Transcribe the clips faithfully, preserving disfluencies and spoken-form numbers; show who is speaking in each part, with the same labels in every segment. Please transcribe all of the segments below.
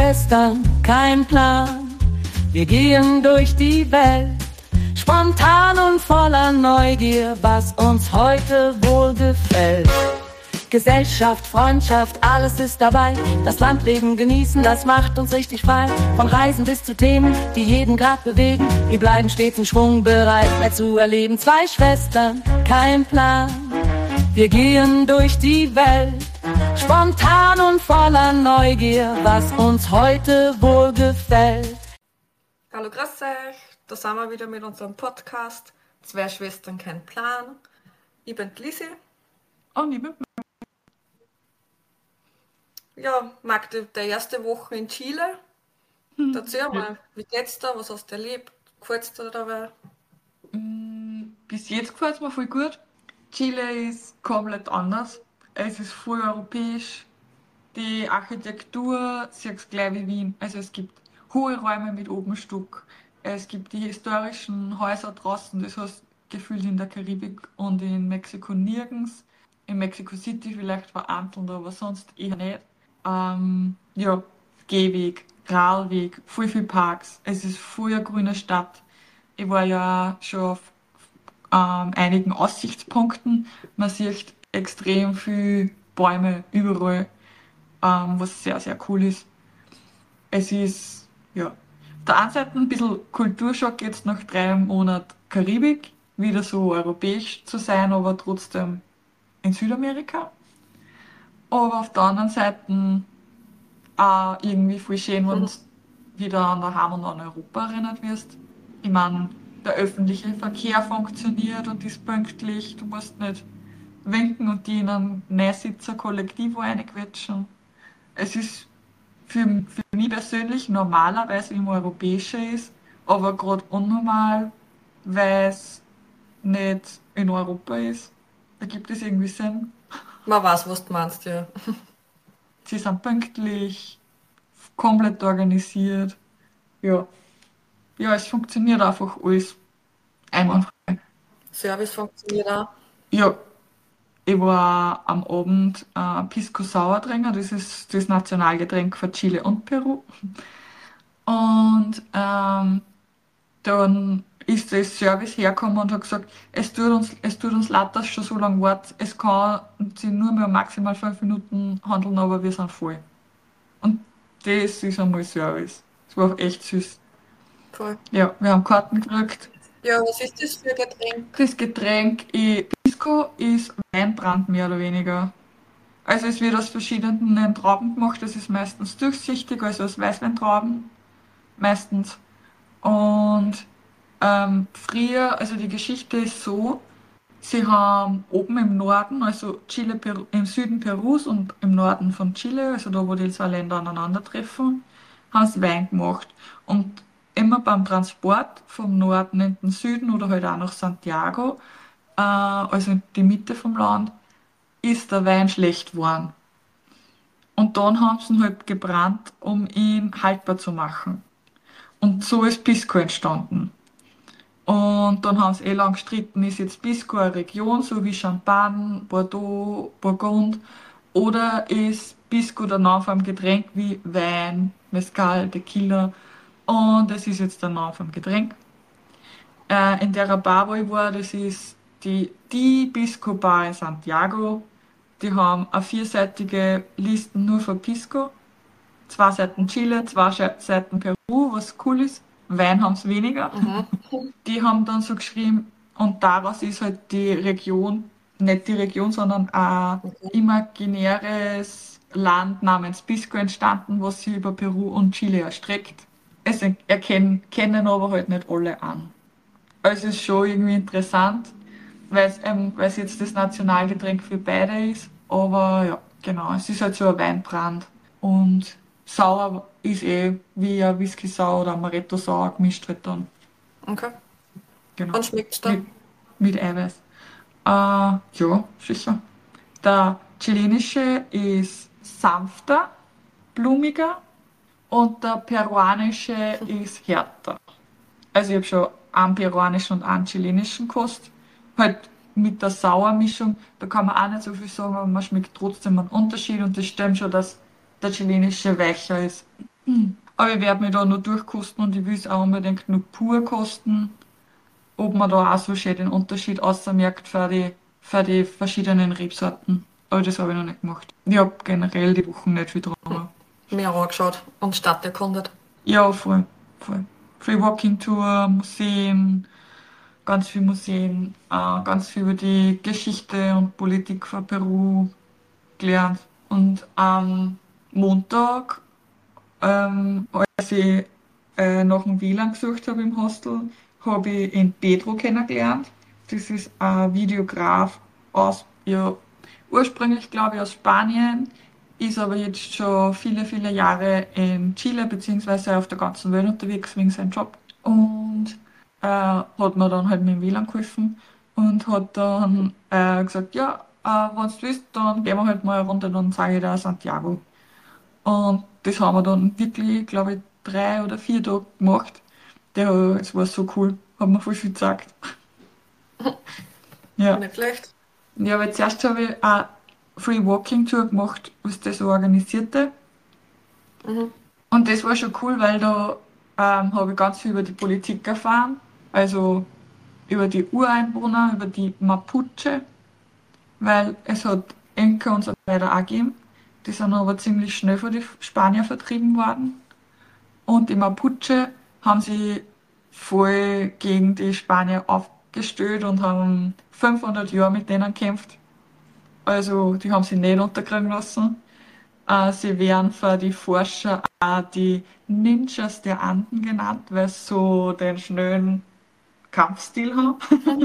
Speaker 1: Schwestern, kein Plan. Wir gehen durch die Welt, spontan und voller Neugier, was uns heute wohl gefällt. Gesellschaft, Freundschaft, alles ist dabei. Das Landleben genießen, das macht uns richtig frei. Von Reisen bis zu Themen, die jeden Grad bewegen. Wir bleiben stets in Schwung, bereit, mehr zu erleben. Zwei Schwestern, kein Plan. Wir gehen durch die Welt, spontan und voller Neugier, was uns heute wohl gefällt.
Speaker 2: Hallo, grüß euch. Da sind wir wieder mit unserem Podcast Zwei Schwestern, kein Plan. Ich bin die Lisi.
Speaker 3: Und ich bin
Speaker 2: Ja, Magde, der erste Woche in Chile.
Speaker 3: Hm.
Speaker 2: Erzähl mal, wie geht's da? Was hast du erlebt? Gefällt's dir dabei?
Speaker 3: Bis jetzt gefällt es mir voll gut. Chile ist komplett anders. Es ist voll europäisch. Die Architektur siehst gleich wie Wien. Also es gibt hohe Räume mit Obenstuck. Es gibt die historischen Häuser draußen. Das hast du gefühlt in der Karibik und in Mexiko nirgends. In Mexico City vielleicht vereinzelt, aber sonst eher nicht. Ähm, ja, Gehweg, Radweg, voll viele Parks. Es ist voll eine grüne Stadt. Ich war ja schon auf ähm, einigen Aussichtspunkten. Man sieht extrem viele Bäume überall, ähm, was sehr, sehr cool ist. Es ist, ja, auf der einen Seite ein bisschen Kulturschock jetzt nach drei Monaten Karibik, wieder so europäisch zu sein, aber trotzdem in Südamerika. Aber auf der anderen Seite auch irgendwie voll schön, wenn du wieder an daheim und an Europa erinnert wirst. Ich meine, der öffentliche Verkehr funktioniert und ist pünktlich. Du musst nicht winken und die in einen Neusitzer Kollektiv reinquetschen. Es ist für, für mich persönlich normalerweise immer europäischer ist, aber gerade unnormal, weil es nicht in Europa ist. Da gibt es irgendwie Sinn.
Speaker 2: Man weiß, was du meinst, ja.
Speaker 3: Sie sind pünktlich, komplett organisiert. Ja. Ja, es funktioniert einfach alles einwandfrei.
Speaker 2: Service funktioniert auch.
Speaker 3: Ja, ich war am Abend äh, Pisco Sour trinken, das ist das Nationalgetränk von Chile und Peru. Und ähm, dann ist das Service hergekommen und hat gesagt, es tut uns, es tut uns leid, dass schon so lange wartet. Es kann sich nur mehr maximal fünf Minuten handeln, aber wir sind voll. Und das ist einmal Service. Das war echt süß.
Speaker 2: Voll.
Speaker 3: Ja, wir haben Karten gekriegt.
Speaker 2: Ja, was ist das für ein Getränk?
Speaker 3: Das Getränk eh, Pisco ist Weinbrand mehr oder weniger. Also es wird aus verschiedenen Trauben gemacht. Das ist meistens durchsichtig, also aus Weißweintrauben meistens. Und ähm, früher, also die Geschichte ist so, sie haben oben im Norden, also Chile, Peru, im Süden Perus und im Norden von Chile, also da, wo die zwei Länder aneinandertreffen, haben sie Wein gemacht. Und immer beim Transport vom Norden in den Süden oder halt auch nach Santiago, äh, also in die Mitte vom Land, ist der Wein schlecht geworden. Und dann haben sie ihn halt gebrannt, um ihn haltbar zu machen. Und so ist Pisco entstanden. Und dann haben sie eh lang gestritten, ist jetzt Pisco eine Region, so wie Champagne, Bordeaux, Burgund, oder ist Pisco der Name vom Getränk wie Wein, Mezcal, Tequila. Und das ist jetzt der Name vom Getränk. Äh, in der Bar, wo ich war, das ist die, die Pisco Bar in Santiago. Die haben eine vierseitige Liste nur für Pisco. Zwei Seiten Chile, zwei Seiten Peru, was cool ist. Wein haben sie weniger.
Speaker 2: Mhm.
Speaker 3: Die haben dann so geschrieben, und daraus ist halt die Region, nicht die Region, sondern ein imaginäres Land namens Pisco entstanden, was sich über Peru und Chile erstreckt. Es erkennen, kennen aber halt nicht alle an. Also es ist schon irgendwie interessant, weil es, ähm, weil es jetzt das Nationalgetränk für beide ist. Aber ja, genau, es ist halt so ein Weinbrand. Und sauer ist eh wie ein Whisky sauer oder Amaretto sauer gemischt halt dann.
Speaker 2: Okay.
Speaker 3: Genau.
Speaker 2: Und schmeckt's dann?
Speaker 3: Mit, mit Eiweiß. Äh, ja, sicher. Der chilenische ist sanfter, blumiger und der peruanische ist härter. Also ich habe schon einen peruanischen und einen chilenischen gekostet. Halt mit der Sauermischung, da kann man auch nicht so viel sagen, aber man schmeckt trotzdem einen Unterschied und das stimmt schon, dass der chilenische weicher ist. Hm. Aber ich werde mich da noch durchkosten und ich will es auch unbedingt nur pur kosten, ob man da auch so schön den Unterschied außermerkt für die, für die verschiedenen Rebsorten. Aber das habe ich noch nicht gemacht. Ich habe generell die Wochen nicht viel dran.
Speaker 2: Mehr angeschaut und Stadt erkundet.
Speaker 3: Ja, voll, voll. Free Walking Tour, Museen, ganz viel Museen, äh, ganz viel über die Geschichte und Politik von Peru gelernt. Und am Montag, ähm, als ich äh, nach dem W L A N gesucht habe im Hostel, habe ich ihn Pedro kennengelernt. Das ist ein Videograf aus, ja, ursprünglich glaube ich aus Spanien, ist aber jetzt schon viele, viele Jahre in Chile beziehungsweise auf der ganzen Welt unterwegs wegen seinem Job. Und äh, hat mir dann halt mit dem W L A N geholfen und hat dann äh, gesagt, ja, äh, wenn du willst, dann gehen wir halt mal eine Runde, dann sage ich dir Santiago. Und das haben wir dann wirklich, glaube ich, drei oder vier Tage gemacht. Der, es war so cool, hat mir voll viel gezeigt. Ja.
Speaker 2: Nicht schlecht.
Speaker 3: Ja, weil zuerst habe ich eine Free Walking Tour gemacht, was das so organisierte.
Speaker 2: Mhm.
Speaker 3: Und das war schon cool, weil da ähm, habe ich ganz viel über die Politik erfahren. Also über die Ureinwohner, über die Mapuche, weil es hat Inka und so weiter auch gegeben. Die sind aber ziemlich schnell von den Spaniern vertrieben worden. Und die Mapuche haben sich voll gegen die Spanier aufgestellt und haben fünfhundert Jahre mit denen gekämpft. Also die haben sie nicht unterkriegen lassen. Äh, sie werden für die Forscher auch die Ninjas der Anden genannt, weil sie so den schnellen Kampfstil haben.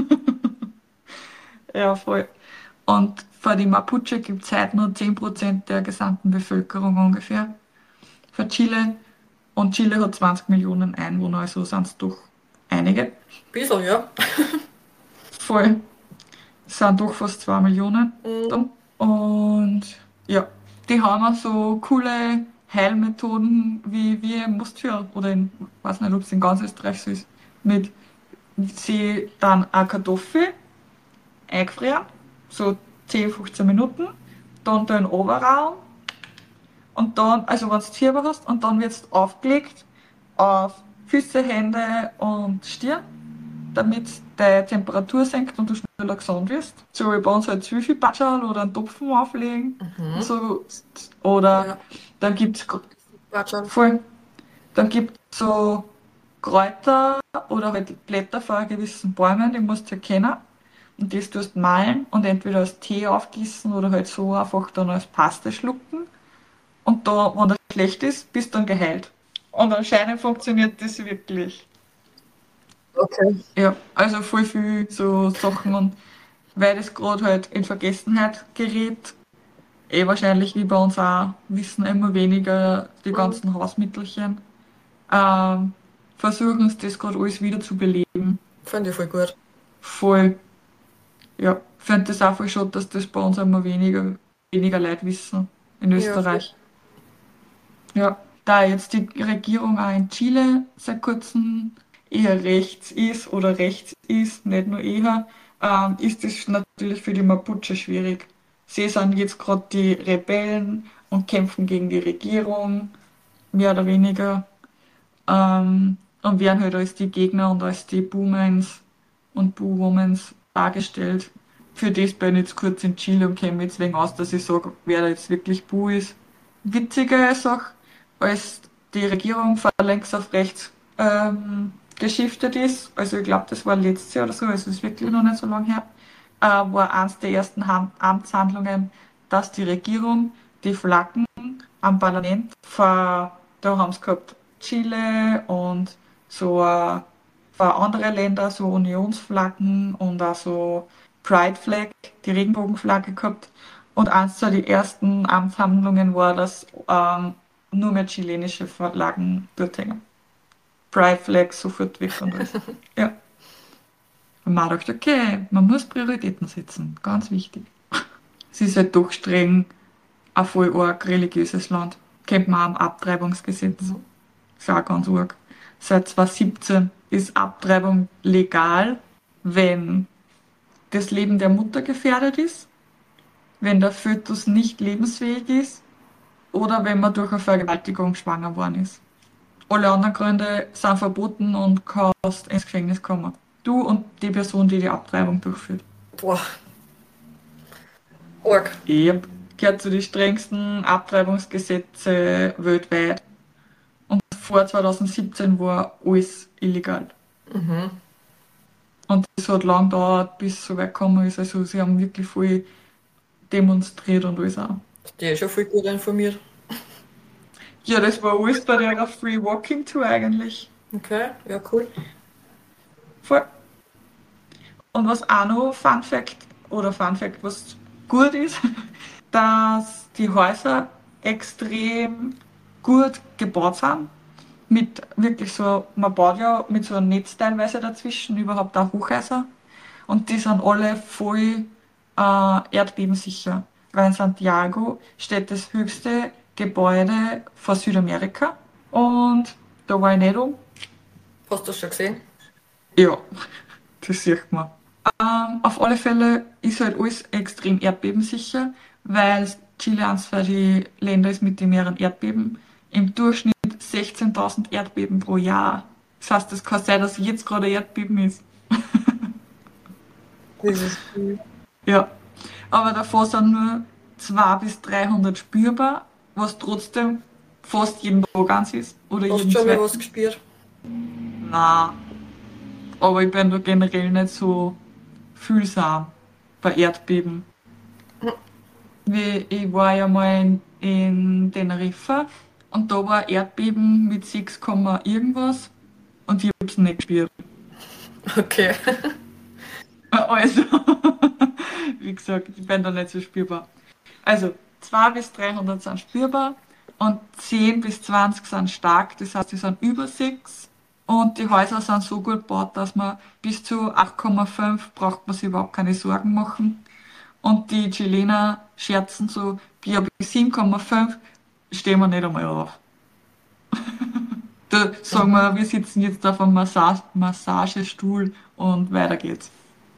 Speaker 3: Ja, voll. Und für die Mapuche gibt es heute nur zehn Prozent der gesamten Bevölkerung ungefähr. Für Chile. Und Chile hat zwanzig Millionen Einwohner, also sind es doch einige.
Speaker 2: Bisschen, ja.
Speaker 3: Voll. Es sind doch fast zwei Millionen.
Speaker 2: Mhm.
Speaker 3: Und ja, die haben auch so coole Heilmethoden wie wir in Mustfjord oder in, weiß nicht, ob es in ganz Österreich so ist, mit sie dann eine Kartoffel eingefrieren, so zehn, fünfzehn Minuten, dann den Oberraum und dann, also wenn du Fieber hast, und dann wird es aufgelegt auf Füße, Hände und Stirn, damit die Temperatur senkt und du schneller gesund wirst. So wie bei uns halt Zwiebelpatschal oder einen Topfen auflegen.
Speaker 2: Mhm.
Speaker 3: So, oder
Speaker 2: Ja.
Speaker 3: dann gibt es
Speaker 2: War schon.
Speaker 3: voll, dann gibt so Kräuter oder halt Blätter von gewissen Bäumen, die musst du erkennen. Und das tust du mahlen und entweder als Tee aufgießen oder halt so einfach dann als Paste schlucken. Und da, wenn das schlecht ist, bist du dann geheilt. Und anscheinend funktioniert das wirklich.
Speaker 2: Okay.
Speaker 3: Ja, also voll viel so Sachen und weil das gerade halt in Vergessenheit gerät, eh wahrscheinlich wie bei uns auch, wissen immer weniger die
Speaker 2: Mhm.
Speaker 3: ganzen Hausmittelchen, ähm, versuchen sie das gerade alles wieder zu beleben.
Speaker 2: Finde ich voll gut.
Speaker 3: Voll, ja, ich finde das auch voll schade, dass das bei uns immer weniger, weniger Leute wissen in
Speaker 2: Ja, voll.
Speaker 3: Österreich. Ja, da jetzt die Regierung auch in Chile seit kurzem eher rechts ist oder rechts ist, nicht nur eher, ähm, ist es natürlich für die Mapuche schwierig. Sie sind jetzt gerade die Rebellen und kämpfen gegen die Regierung, mehr oder weniger, ähm, und werden halt als die Gegner und als die Boomens und Boo-Womans dargestellt. Für das bin ich jetzt kurz in Chile und kenne mich jetzt wegen aus, dass ich sage, wer da jetzt wirklich Boo ist. Witziger ist auch, als die Regierung vor längst auf rechts ähm, geschiftet ist, also ich glaube, das war letztes Jahr oder so, also es ist wirklich noch nicht so lange her, äh, war eines der ersten Ham Amtshandlungen, dass die Regierung die Flaggen am Parlament vor, da haben sie gehabt Chile und so äh, für andere Länder so Unionsflaggen und auch so Pride Flag, die Regenbogenflagge gehabt. Und eins der die ersten Amtshandlungen war, dass ähm, nur mehr chilenische Flaggen dort hängen. Pride Flag sofort weg und alles. Ja. Und man dachte, okay, man muss Prioritäten setzen. Ganz wichtig. Es ist halt doch streng ein voll arg religiöses Land. Kennt man auch am Abtreibungsgesetz.
Speaker 2: Mhm.
Speaker 3: Ist auch ganz arg. Seit zweitausendsiebzehn ist Abtreibung legal, wenn das Leben der Mutter gefährdet ist, wenn der Fötus nicht lebensfähig ist oder wenn man durch eine Vergewaltigung schwanger worden ist. Alle anderen Gründe sind verboten und kannst ins Gefängnis kommen. Du und die Person, die die Abtreibung durchführt.
Speaker 2: Boah. Arg.
Speaker 3: Yep. Gehört zu den strengsten Abtreibungsgesetze weltweit. Und vor zweitausendsiebzehn war alles illegal.
Speaker 2: Mhm.
Speaker 3: Und es hat lang gedauert, bis es so weit gekommen ist. Also sie haben wirklich viel demonstriert und alles auch.
Speaker 2: Die ist schon viel gut informiert.
Speaker 3: Ja, das war alles bei der Free Walking Tour eigentlich.
Speaker 2: Okay, ja, cool.
Speaker 3: Voll. Und was auch noch Fun Fact, oder Fun Fact, was gut ist, dass die Häuser extrem gut gebaut sind. Mit wirklich so, man baut ja mit so einem Netz teilweise dazwischen, überhaupt auch Hochhäuser. Und die sind alle voll äh, erdbebensicher. Weil in Santiago steht das höchste Gebäude von Südamerika. Und da war ich nicht um.
Speaker 2: Hast du das schon gesehen?
Speaker 3: Ja, das sieht man. Ähm, auf alle Fälle ist halt alles extrem erdbebensicher, weil Chile eines von die Länder ist mit den mehreren Erdbeben. Im Durchschnitt sechzehntausend Erdbeben pro Jahr. Das heißt, es kann sein, dass jetzt gerade ein Erdbeben ist.
Speaker 2: Das ist cool.
Speaker 3: Ja, aber davor sind nur zweihundert bis dreihundert spürbar, was trotzdem fast jeden Tag eins ist. Oder
Speaker 2: Hast
Speaker 3: jeden
Speaker 2: du schon mal
Speaker 3: zweiten.
Speaker 2: was gespürt?
Speaker 3: Nein, aber ich bin da generell nicht so fühlsam bei Erdbeben. Wie, ich war ja mal in, in Teneriffa und da war ein Erdbeben mit sechs, irgendwas und ich hab's nicht gespürt.
Speaker 2: Okay.
Speaker 3: Also, wie gesagt, ich bin da nicht so spürbar. Also, zweihundert bis dreihundert sind spürbar und zehn bis zwanzig sind stark, das heißt, die sind über sechs. Und die Häuser sind so gut gebaut, dass man bis zu acht Komma fünf braucht man sich überhaupt keine Sorgen machen. Und die Chilener scherzen so, ja, bis sieben Komma fünf stehen wir nicht einmal auf. Da sagen wir, wir sitzen jetzt auf einem Massage Massagestuhl und weiter geht's.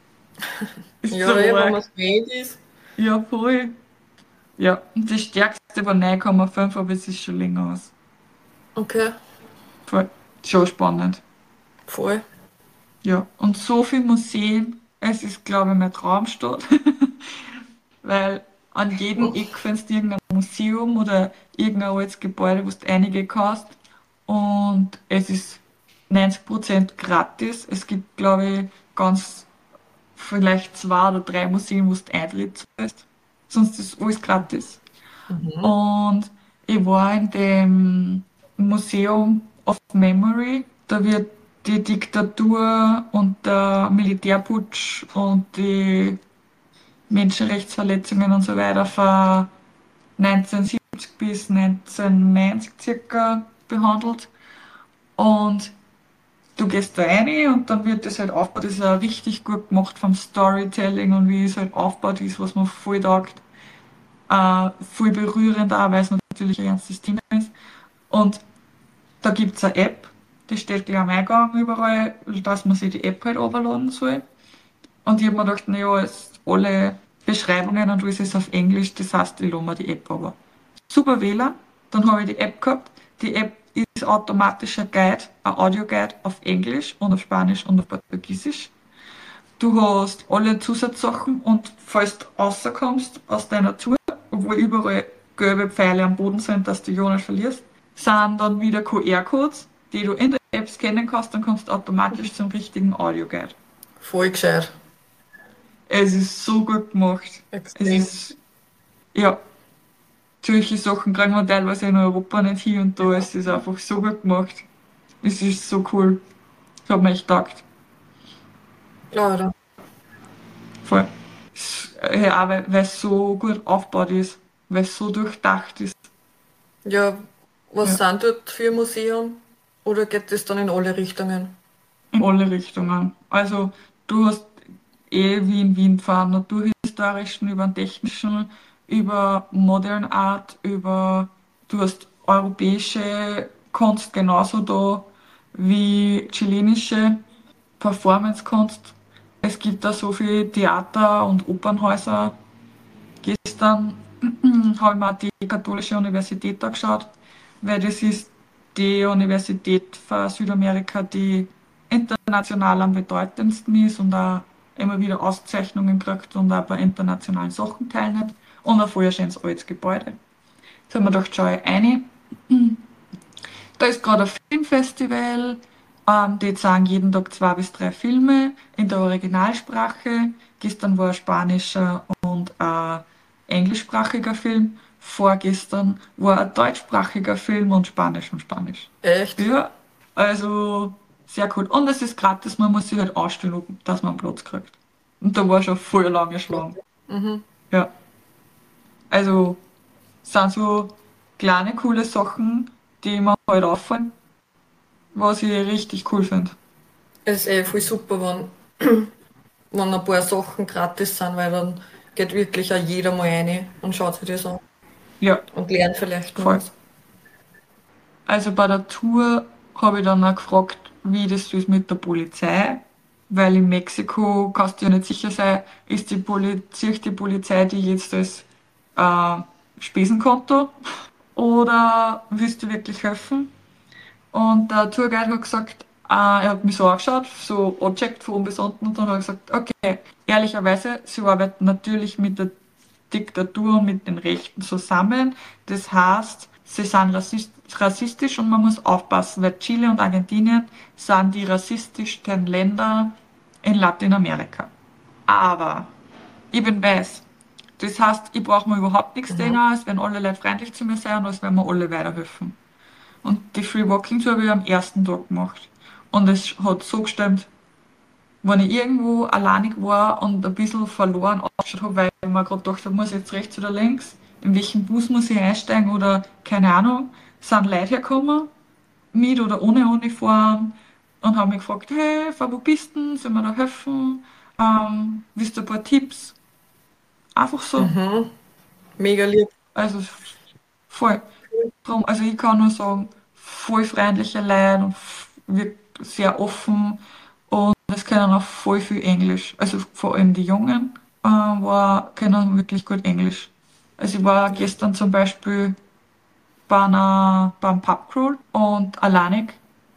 Speaker 3: Ist
Speaker 2: Ja,
Speaker 3: so
Speaker 2: eh, wenn
Speaker 3: arg.
Speaker 2: man es gewöhnt ist.
Speaker 3: Ja, voll. Ja, und das stärkste war neun Komma fünf, aber es ist schon länger aus.
Speaker 2: Okay,
Speaker 3: Voll. Schon spannend.
Speaker 2: voll.
Speaker 3: Ja, und so viele Museen, es ist, glaube ich, meine Traumstadt. Weil an jedem Eck findest du irgendein Museum oder irgendein altes Gebäude, wo du reingehen kannst. Und es ist neunzig Prozent gratis. Es gibt, glaube ich, ganz vielleicht zwei oder drei Museen, wo du Eintritt zahlst. Sonst ist alles gratis.
Speaker 2: Mhm.
Speaker 3: Und ich war in dem Museum of Memory. Da wird die Diktatur und der Militärputsch und die Menschenrechtsverletzungen und so weiter von neunzehnhundertsiebzig bis neunzehnhundertneunzig circa behandelt. Und du gehst da rein und dann wird das halt aufgebaut. Das ist auch richtig gut gemacht vom Storytelling und wie es halt aufgebaut ist, was man voll taugt. Äh, voll berührend auch, weil es natürlich ein ernstes Thema ist. Und da gibt es eine App, die steht gleich am Eingang überall, dass man sich die App halt runterladen soll. Und ich habe mir gedacht, naja, es- alle Beschreibungen und alles ist auf Englisch, das heißt, ich lade mir die App aber. Super W L A N, dann habe ich die App gehabt. Die App ist automatisch ein Guide, ein Audioguide auf Englisch und auf Spanisch und auf Portugiesisch. Du hast alle Zusatzsachen und falls du rauskommst aus deiner Tour, obwohl überall gelbe Pfeile am Boden sind, dass du ja nicht verlierst, sind dann wieder Q R-Codes, die du in der App scannen kannst, dann kommst du automatisch zum richtigen Audioguide.
Speaker 2: Voll gescheit.
Speaker 3: Es ist so gut gemacht. Es
Speaker 2: Extrem.
Speaker 3: ist, ja, solche Sachen kriegen wir teilweise in Europa nicht hin und da ist es einfach so gut gemacht. Es ist so cool. Das hat mir echt gedacht.
Speaker 2: Leider.
Speaker 3: Voll. Es- Ja, auch weil weil es so gut aufgebaut ist, weil es so durchdacht ist.
Speaker 2: Ja, was
Speaker 3: Ja,
Speaker 2: sind dort für Museen? Oder geht das dann in alle Richtungen?
Speaker 3: in alle Richtungen. Also du hast eh wie in Wien von naturhistorischen über den technischen, über Modern Art, über du hast europäische Kunst genauso da wie chilenische Performance-Kunst. Es gibt da so viele Theater und Opernhäuser. Gestern habe ich mir auch die katholische Universität angeschaut, weil das ist die Universität für Südamerika, die international am bedeutendsten ist und auch immer wieder Auszeichnungen kriegt und auch bei internationalen Sachen teilnimmt. Und ein voll schönes altes Gebäude. Jetzt haben wir gedacht, schau ich rein. Da ist gerade ein Filmfestival. Ähm, die zeigen jeden Tag zwei bis drei Filme in der Originalsprache. Gestern war ein spanischer und ein englischsprachiger Film. Vorgestern war ein deutschsprachiger Film und Spanisch und Spanisch.
Speaker 2: Echt?
Speaker 3: Ja, also sehr cool. Und es ist gratis, man muss sich halt ausstellen, dass man einen Platz kriegt. Und da war schon voll lange Schlange.
Speaker 2: Mhm.
Speaker 3: Ja, also sind so kleine, coole Sachen, die mir halt auffallen, was ich richtig cool finde.
Speaker 2: Es ist eh voll super, wenn, wenn ein paar Sachen gratis sind, weil dann geht wirklich auch jeder mal rein und schaut sich das an
Speaker 3: Ja,
Speaker 2: und lernt vielleicht noch
Speaker 3: voll.
Speaker 2: was.
Speaker 3: Also bei der Tour habe ich dann auch gefragt, wie das so ist mit der Polizei, weil in Mexiko kannst du ja nicht sicher sein, ist die Polizei, die Polizei die jetzt als äh, Spesenkonto oder willst du wirklich helfen? Und der Tourguide hat gesagt, äh, er hat mich so angeschaut, so angecheckt von oben bis unten und dann hat er gesagt, okay, ehrlicherweise, sie arbeiten natürlich mit der Diktatur und mit den Rechten zusammen. Das heißt, sie sind rassist rassistisch und man muss aufpassen, weil Chile und Argentinien sind die rassistischsten Länder in Lateinamerika. Aber ich bin weiß. Das heißt, ich brauche mir überhaupt nichts denken, es werden alle Leute freundlich zu mir sein und es werden mir alle weiterhelfen. Und die Free Walking Tour habe ich am ersten Tag gemacht. Und es hat so gestimmt, wenn ich irgendwo alleinig war und ein bisschen verloren ausgeschaut habe, weil ich mir gerade gedacht habe, muss ich jetzt rechts oder links, in welchen Bus muss ich einsteigen oder keine Ahnung, sind Leute hergekommen, mit oder ohne Uniform und haben mich gefragt, hey, von wo bist du denn, soll mir da helfen, ähm, willst du ein paar Tipps? Einfach so.
Speaker 2: Mhm. Mega lieb.
Speaker 3: Also voll. Drum, also ich kann nur sagen, voll freundliche Leute und f- wirkt sehr offen und es können auch voll viel Englisch. Also vor allem die Jungen äh, war, können wirklich gut Englisch. Also ich war gestern zum Beispiel bei einer, beim Pubcrawl und alleinig,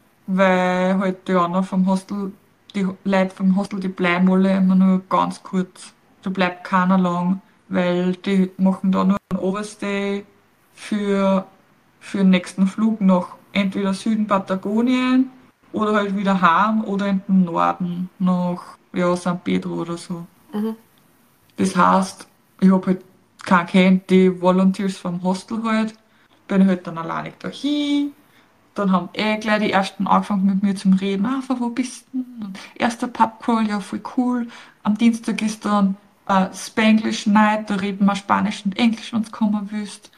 Speaker 3: weil halt die anderen vom Hostel, die Leute vom Hostel, die bleiben alle immer nur ganz kurz. Da bleibt keiner lang, weil die machen da nur einen Overstay für, für den nächsten Flug nach entweder Süden Patagonien oder halt wieder heim oder in den Norden nach ja, San Pedro oder so.
Speaker 2: Mhm.
Speaker 3: Das heißt, ich habe halt keinen kennt, die Volunteers vom Hostel halt, bin halt dann alleinig dahin. Dann haben eh gleich die ersten angefangen mit mir zum Reden. Ah, von wo bist du denn? Und erster Pubcrawl, ja, voll cool. Am Dienstag ist dann äh, Spanglish Night, da reden wir Spanisch und Englisch, wenn du kommen willst.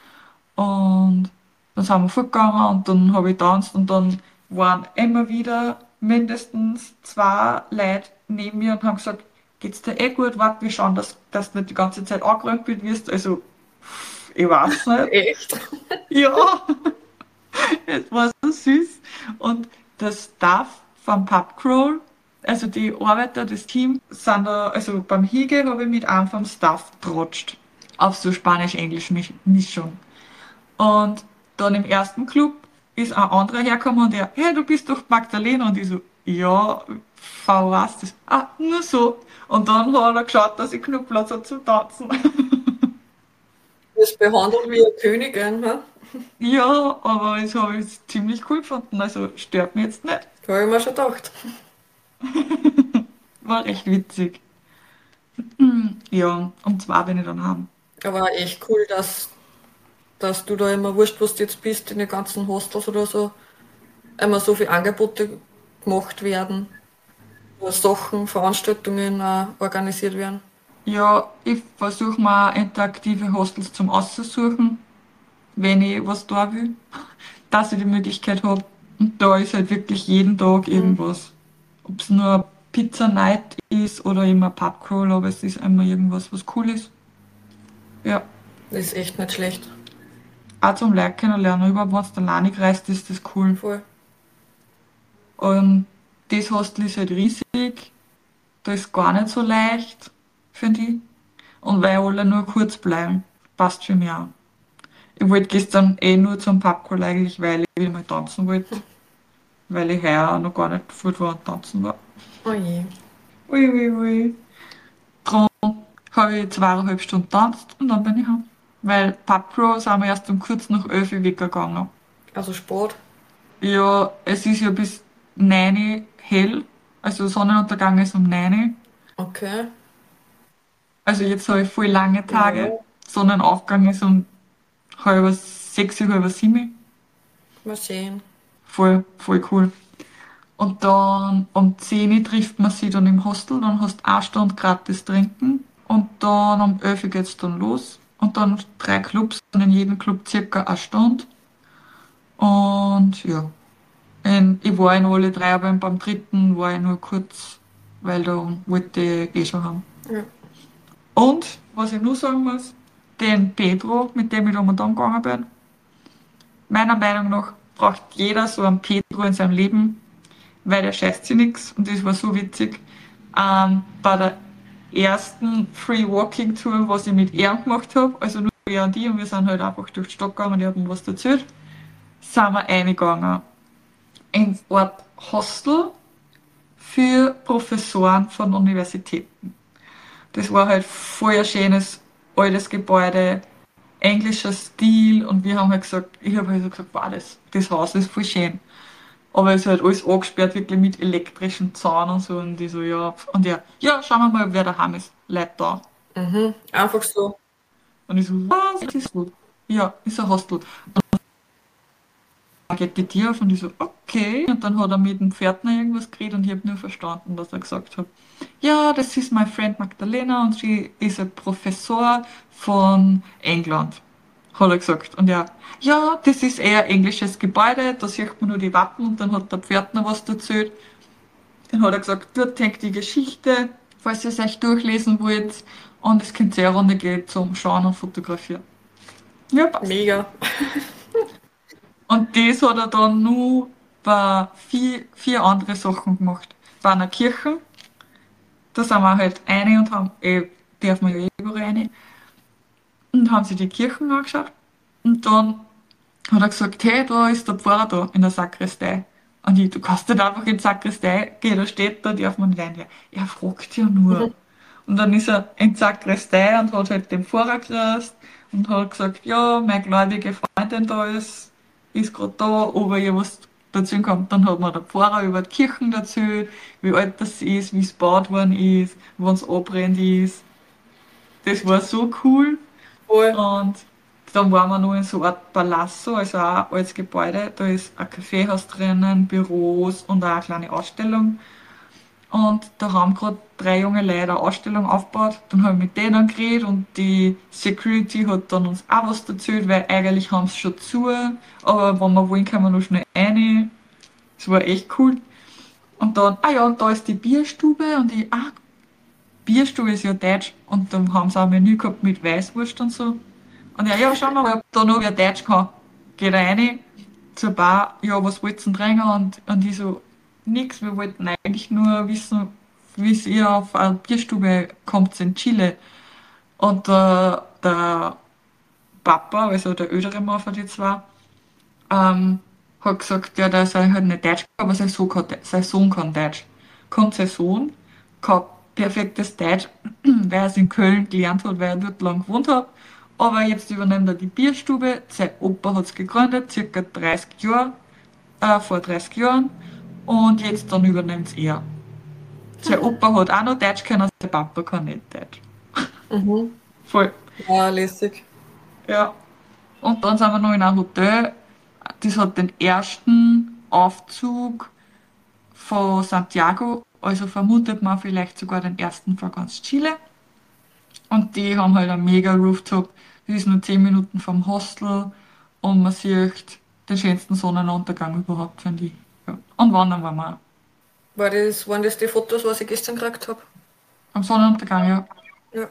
Speaker 3: Und dann sind wir fortgegangen und dann habe ich tanzt und dann waren immer wieder mindestens zwei Leute neben mir und haben gesagt, geht's dir eh gut, warte, wir schauen, dass, dass du nicht die ganze Zeit angerempelt wirst. Also, ich weiß nicht.
Speaker 2: Echt?
Speaker 3: Ja, es war so süß. Und der Staff vom Pubcrawl, also die Arbeiter, das Team, sind da, also beim Hige habe ich mit einem vom Staff getrotscht. Auf so Spanisch-Englisch-Mischung. Und dann im ersten Club ist ein anderer hergekommen und der, hey, du bist doch Magdalena. Und ich so, ja, V was das? Ah, nur so. Und dann hat er geschaut, dass ich genug Platz habe zum Tanzen.
Speaker 2: Du wirst behandelt wie eine Königin, ne?
Speaker 3: Ja, aber das habe ich ziemlich cool gefunden. Also stört mich jetzt nicht.
Speaker 2: Da habe ich mir schon gedacht.
Speaker 3: War recht witzig. Hm, ja, um zwei bin ich dann heim.
Speaker 2: Aber echt cool, dass, dass du da immer, wurscht, was du jetzt bist, in den ganzen Hostels oder so, immer so viele Angebote gemacht werden, wo Sachen, Veranstaltungen auch organisiert werden.
Speaker 3: Ja, ich versuche mal interaktive Hostels zum Aussuchen, wenn ich was da will, dass ich die Möglichkeit habe. Und da ist halt wirklich jeden Tag irgendwas. Ob es nur Pizza Night ist oder immer Pubcrawl, aber es ist immer irgendwas, was cool ist. Ja,
Speaker 2: Das ist echt nicht schlecht.
Speaker 3: auch zum Leute kennenlernen. Überhaupt, wenn du alleinig reist, ist das cool.
Speaker 2: Voll.
Speaker 3: Und das Hostel ist halt riesig. Da ist gar nicht so leicht, finde ich. Und weil alle nur kurz bleiben. passt für mich auch. Ich wollte gestern eh nur zum Pubcrawl eigentlich, weil ich wieder mal tanzen wollte. Weil ich heuer auch noch gar nicht fort war und tanzen war.
Speaker 2: Oh je.
Speaker 3: Ui, ui, ui. Darum habe ich zweieinhalb Stunden getanzt und dann bin ich heim. Weil Pubcrawl sind wir erst um kurz nach elf Uhr weggegangen.
Speaker 2: Also Sport.
Speaker 3: Ja, es ist ja bis neun Uhr hell. Also Sonnenuntergang ist um neun Uhr.
Speaker 2: Okay.
Speaker 3: Also jetzt habe ich voll lange Tage.
Speaker 2: Ja,
Speaker 3: Sonnenaufgang ist um halb sechs, halb sieben.
Speaker 2: mal sehen.
Speaker 3: Voll, voll cool. Und dann um zehn Uhr trifft man sich dann im Hostel, dann hast du eine Stunde gratis trinken und dann um elf Uhr geht's dann los. Und dann drei Clubs, und in jedem Club circa eine Stunde. Und ja, in, ich war in alle drei, aber beim dritten war ich nur kurz, weil da wollte ich eh schon haben.
Speaker 2: Ja.
Speaker 3: Und, was ich nur sagen muss, den Pedro, mit dem ich da mal dann gegangen bin, meiner Meinung nach braucht jeder so einen Pedro in seinem Leben, weil der scheißt sich nix und das war so witzig. Ähm, bei der ersten Free Walking Tour, was ich mit ihm gemacht habe, also nur er und ich, und wir sind halt einfach durch die Stadt gegangen und ich habe ihm was erzählt, sind wir reingegangen ins Ort Hostel für Professoren von Universitäten. Das war halt voll ein schönes, altes Gebäude, englischer Stil und wir haben halt gesagt, ich habe halt so gesagt, wow, das, das Haus ist voll schön. Aber es ist halt alles angesperrt, wirklich mit elektrischen Zaun und so. Und ich so, ja. Und ja, ja, schauen wir mal, wer daheim ist. Leute da.
Speaker 2: Mhm. Einfach so.
Speaker 3: Und ich so, was? Das ist gut. Ja, ist ein Hostel. Dann geht die Tür auf und ich so, okay. Und dann hat er mit dem Pförtner irgendwas geredet und ich habe nur verstanden, was er gesagt hat. Ja, das ist my friend Magdalena und sie ist ein Professor von England, hat er gesagt. Und er, ja, das ist eher ein englisches Gebäude, da sieht man nur die Wappen und dann hat der Pförtner was erzählt. Dann hat er gesagt, dort hängt die Geschichte, falls ihr es euch durchlesen wollt. Und es könnt ihr eine Runde gehen zum Schauen und Fotografieren. Ja, passt.
Speaker 2: Mega.
Speaker 3: Und das hat er dann nur bei vier, vier andere Sachen gemacht. Bei einer Kirche, da sind wir halt rein und haben, eh, darf man ja eh überall rein, und haben sich die Kirchen angeschaut. Und dann hat er gesagt, hey, da ist der Pfarrer da in der Sakristei. Und ich, du kannst nicht einfach in die Sakristei gehen, da steht, da darf man nicht rein. Ja, er fragt ja nur.
Speaker 2: Mhm.
Speaker 3: Und dann ist er in die Sakristei und hat halt den Pfarrer gekriegt und hat gesagt, ja, meine gläubige Freundin da ist, ist gerade da, ob er ihr was dazu kommt. Dann hat mir der Pfarrer über die Kirchen erzählt, wie alt das ist, wie es gebaut worden ist, wann es abbrennt ist. Das war so cool.
Speaker 2: Voll.
Speaker 3: Und dann waren wir noch in so einer Art Palazzo, also auch ein altes Gebäude. Da ist ein Kaffeehaus drinnen, Büros und auch eine kleine Ausstellung. Und da haben gerade drei junge Leute eine Ausstellung aufgebaut. Dann habe ich mit denen geredet und die Security hat dann uns auch was erzählt, weil eigentlich haben sie schon zu. Aber wenn wir wollen, können wir noch schnell rein. Das war echt cool. Und dann, ah ja, und da ist die Bierstube und ich, ah, Bierstube ist ja deutsch. Und dann haben sie auch ein Menü gehabt mit Weißwurst und so. Und ja, ja, schauen wir mal, ob da noch wer Deutsch kann. Geht rein zur Bar, ja, was wollt ihr denn trinken? Und, und ich so, nix, wir wollten eigentlich nur wissen, wie ihr auf eine Bierstube kommt in Chile. Und der, der Papa, also der ältere Mann von den zwei, ähm, hat gesagt, ja, der sei halt nicht Deutsch, aber sein Sohn kann, sein Sohn kann Deutsch. Kommt sein Sohn, kann perfektes Deutsch, weil er es in Köln gelernt hat, weil er dort lang gewohnt hat. Aber jetzt übernimmt er die Bierstube. Sein Opa hat es gegründet, circa dreißig Jahre, äh, vor dreißig Jahren. Und jetzt dann übernimmt es er. Sein Opa hat auch noch Deutsch können, sein Papa kann nicht Deutsch.
Speaker 2: Mhm.
Speaker 3: Voll.
Speaker 2: Ja, lässig.
Speaker 3: Ja. Und dann sind wir noch in einem Hotel. Das hat den ersten Aufzug von Santiago, also vermutet man vielleicht sogar den ersten von ganz Chile. Und die haben halt einen mega Rooftop. Das ist nur zehn Minuten vom Hostel und man sieht den schönsten Sonnenuntergang überhaupt, finde ich. Ja. Und wandern waren wir auch.
Speaker 2: War das, waren das die Fotos, was ich gestern gekriegt habe?
Speaker 3: Am Sonnenuntergang, ja.
Speaker 2: Ja.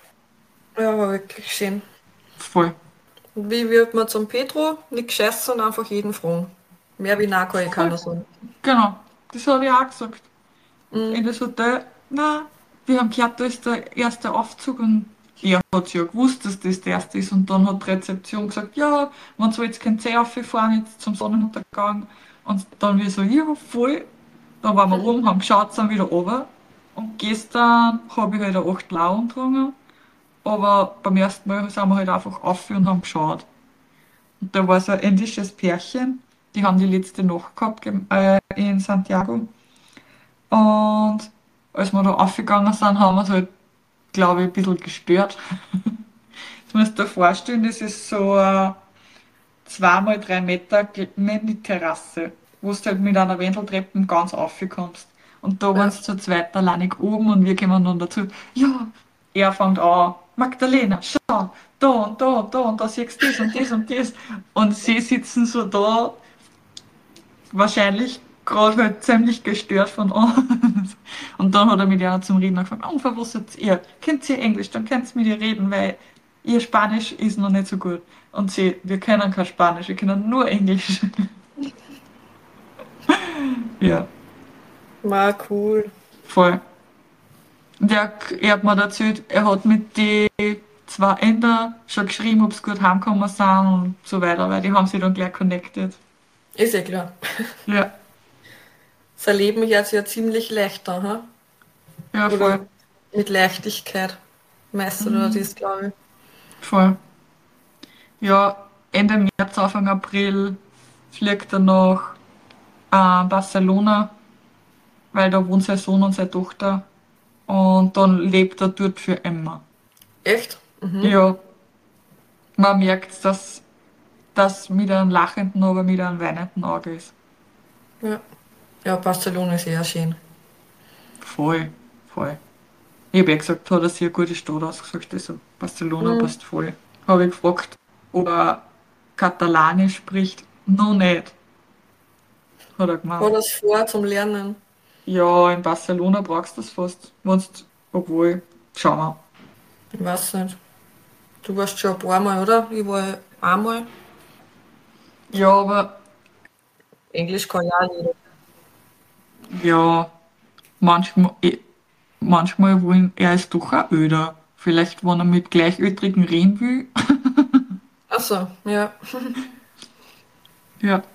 Speaker 2: Ja, war wirklich schön.
Speaker 3: Voll.
Speaker 2: Und wie wird man zum Pedro? Nicht scheißen und einfach jeden fragen. Mehr wie nein kann ich keiner sagen.
Speaker 3: Genau. Das habe ich auch gesagt.
Speaker 2: Mhm.
Speaker 3: In das Hotel, na, wir haben gehört, da ist der erste Aufzug und er hat ja gewusst, dass das der erste ist und dann hat die Rezeption gesagt, ja, wenn ihr jetzt könnt ihr rauffahren jetzt zum Sonnenuntergang. Und dann wir so, ja, voll. Dann waren wir oben, haben geschaut, sind wieder runter. Und gestern habe ich halt eine acht Blauen getrunken. Aber beim ersten Mal sind wir halt einfach auf und haben geschaut. Und da war so ein indisches Pärchen, die haben die letzte Nacht gehabt äh, in Santiago. Und als wir da aufgegangen sind, haben wir es halt, glaube ich, ein bisschen gestört. Du musst dir vorstellen, das ist so eine zwei mal drei Meter Mini-Terrasse, wo du halt mit einer Wendeltreppe ganz aufkommst. Und da waren
Speaker 2: Ja.
Speaker 3: sie zu zweit alleinig oben und wir kommen dann dazu. Ja, er fängt an, Magdalena, schau, da und da und da und da siehst du das und das und das. Und sie sitzen so da, wahrscheinlich gerade halt ziemlich gestört von uns. Und dann hat er mit einer zum Reden angefangen, oh, für was seid ihr? Kennt ihr Englisch? Dann könnt ihr mit ihr reden, weil ihr Spanisch ist noch nicht so gut. Und sie, wir können kein Spanisch, wir können nur Englisch. Ja,
Speaker 2: Ma, cool.
Speaker 3: voll. Der, er hat mir erzählt, er hat mit den zwei Ändern schon geschrieben, ob sie gut heimgekommen sind und so weiter, weil die haben sich dann gleich connected.
Speaker 2: Ist ja klar.
Speaker 3: Ja,
Speaker 2: Sein Leben jetzt ja ziemlich leichter, ha?
Speaker 3: ja,
Speaker 2: Oder
Speaker 3: voll,
Speaker 2: mit Leichtigkeit meistert er das, glaube ich.
Speaker 3: voll. Ja, Ende März, Anfang April fliegt er nach äh, Barcelona, weil da wohnt sein Sohn und seine Tochter. Und dann lebt er dort für immer.
Speaker 2: Echt? Mhm.
Speaker 3: Ja, man merkt, dass das mit einem lachenden, aber mit einem weinenden Auge ist.
Speaker 2: Ja. Ja, Barcelona ist sehr schön.
Speaker 3: Voll, voll. Ich habe ja gesagt, hat er sich eine gute Stadt ausgesucht, also Barcelona
Speaker 2: Mhm.
Speaker 3: passt voll. Habe ich gefragt, ob er Katalanisch spricht. Noch nicht, hat er
Speaker 2: Hat
Speaker 3: gemeint.
Speaker 2: er es vor zum Lernen?
Speaker 3: Ja, in Barcelona brauchst du das fast. Wenn's, obwohl, schauen wir.
Speaker 2: Ich weiß nicht. Du warst schon ein paar Mal, oder? Ich war einmal.
Speaker 3: Ja, aber
Speaker 2: Englisch kann ja auch jeder.
Speaker 3: ja, manchmal, eh, manchmal wollen er ist doch auch öder. Vielleicht, wenn er mit Gleichaltrigen reden will.
Speaker 2: Ach so, ja.
Speaker 3: Ja,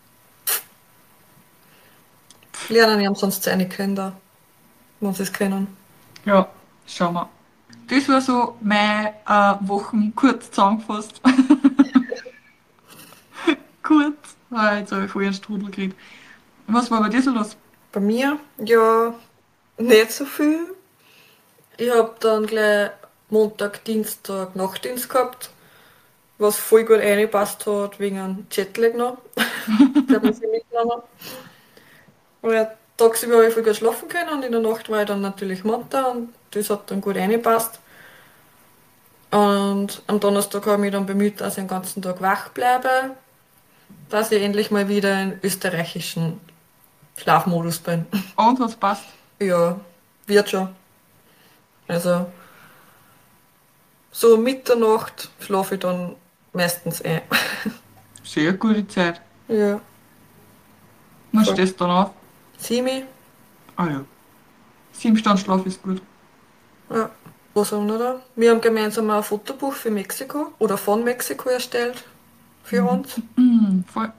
Speaker 2: Lernen haben sonst seine Kinder, wenn sie es können.
Speaker 3: ja, schauen wir. Das war so meine äh, Wochen kurz zusammengefasst. Kurz. Ah, jetzt habe ich voll einen Strudel gekriegt. Was war bei dir so los?
Speaker 2: Bei mir, ja, nicht so viel. Ich hab dann gleich Montag, Dienstag Nachtdienst gehabt, was voll gut reingepasst hat, wegen einem Jetlag noch. Der hat mich viel mitgenommen. Weil tagsüber habe ich voll gut schlafen können und in der Nacht war ich dann natürlich munter und das hat dann gut reingepasst. Und am Donnerstag habe ich mich dann bemüht, dass ich den ganzen Tag wach bleibe, dass ich endlich mal wieder in österreichischen Schlafmodus bin.
Speaker 3: Und was passt?
Speaker 2: Ja, wird schon. Also so um Mitternacht schlafe ich dann meistens ein.
Speaker 3: Sehr gute Zeit.
Speaker 2: Ja,
Speaker 3: Wann
Speaker 2: voll.
Speaker 3: stehst du dann auf?
Speaker 2: Simi,
Speaker 3: Ah ja. Sieben Stunden Schlaf ist gut.
Speaker 2: ja, was auch noch? Wir haben gemeinsam ein Fotobuch für Mexiko oder von Mexiko erstellt für uns.
Speaker 3: Mhm, voll.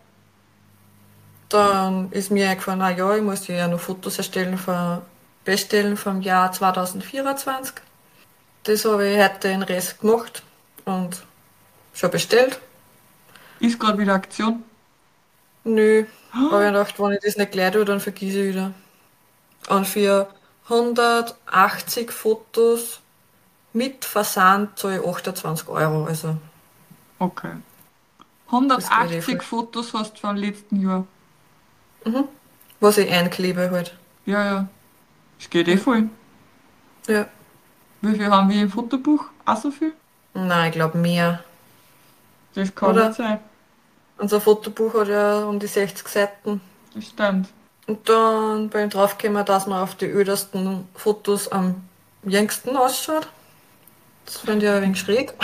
Speaker 2: Dann ist mir eingefallen, ah ja, ich muss ja noch Fotos erstellen von Bestellen vom Jahr zwanzig vierundzwanzig. Das habe ich heute den Rest gemacht und schon bestellt.
Speaker 3: Ist gerade wieder Aktion.
Speaker 2: Nö, aber ich gedacht, wenn ich das nicht gleich tue, dann vergesse ich wieder. Und für hundertachtzig Fotos mit Versand zahle ich achtundzwanzig Euro. Also,
Speaker 3: Okay.
Speaker 2: das geht eh voll.
Speaker 3: hundertachtzig Fotos hast du vom letzten Jahr.
Speaker 2: Mhm. Was ich einklebe halt.
Speaker 3: Ja, ja. Das geht eh
Speaker 2: Ja.
Speaker 3: voll.
Speaker 2: Ja.
Speaker 3: Wie viel haben wir im Fotobuch? Auch so viel?
Speaker 2: Nein, ich glaube mehr.
Speaker 3: Das kann
Speaker 2: Oder?
Speaker 3: nicht sein.
Speaker 2: Unser Fotobuch hat ja um die sechzig Seiten.
Speaker 3: Das stimmt.
Speaker 2: Und dann bin ich draufgekommen, dass man auf die ödersten Fotos am jüngsten ausschaut. Das finde ich ja ein wenig schräg.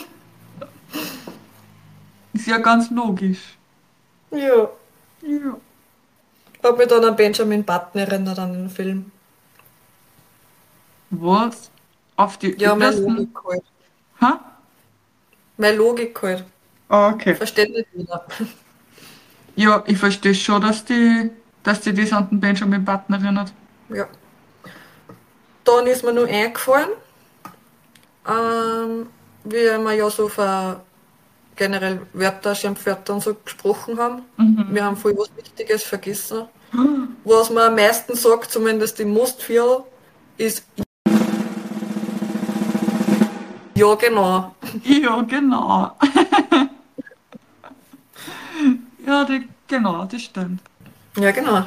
Speaker 3: Ist ja ganz logisch.
Speaker 2: Ja.
Speaker 3: Ja.
Speaker 2: Hab mich dann an Benjamin Button erinnert an den Film.
Speaker 3: Was? Auf die
Speaker 2: Ja, meine
Speaker 3: ödersten,
Speaker 2: Logik halt.
Speaker 3: Ha?
Speaker 2: Meine Logik halt.
Speaker 3: Ah, okay.
Speaker 2: Versteht nicht jeder.
Speaker 3: Ja, ich verstehe schon, dass die, dass die das an den Benjamin Button erinnert.
Speaker 2: Ja. Dann ist mir noch eingefallen, ähm, wie wir ja so für generell Wörter, Schimpfwörter und so gesprochen haben. Wir haben voll was Wichtiges vergessen. Was man am meisten sagt, zumindest im Mostfeel, ist ja genau.
Speaker 3: Ja, genau. Ja, die, genau, das stimmt.
Speaker 2: Ja, genau.